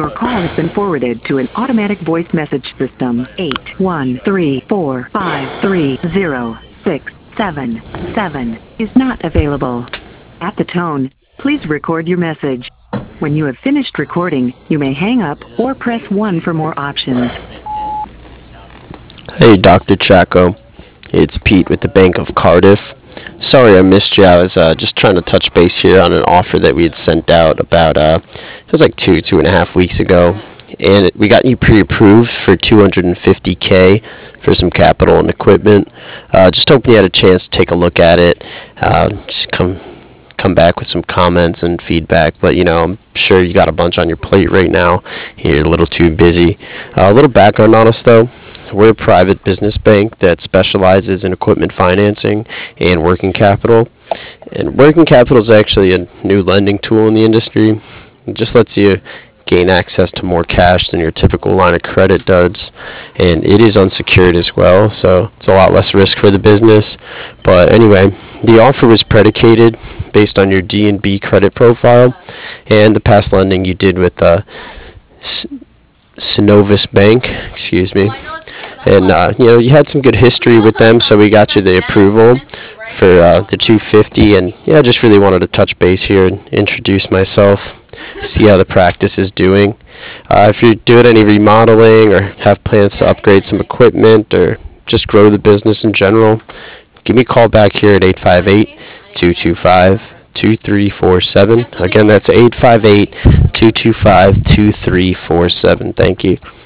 Your call has been forwarded to an automatic voice message system. 81345306777 is not available. At the tone, please record your message. When you have finished recording, you may hang up or press 1 for more options. Hey, Dr. Chaco. It's Pete with the Bank of Cardiff. Sorry I missed you. I was just trying to touch base here on an offer that we had sent out about, it was like 2.5 weeks ago. And we got you pre-approved for $250K for some capital and equipment. Just hoping you had a chance to take a look at it. Just come back with some comments and feedback. But, I'm sure you got a bunch on your plate right now. You're a little too busy. A little background on us, though. We're a private business bank that specializes in equipment financing and working capital. And working capital is actually a new lending tool in the industry. It just lets you gain access to more cash than your typical line of credit does. And it is unsecured as well, so it's a lot less risk for the business. But anyway, the offer was predicated based on your D&B credit profile and the past lending you did with Synovus Bank, and you had some good history with them, so we got you the approval for the 250. And I just really wanted to touch base here and introduce myself, see how the practice is doing. If you're doing any remodeling or have plans to upgrade some equipment or just grow the business in general, give me a call back here at 858-225-2347. Again, that's 858-225-2347. Thank you.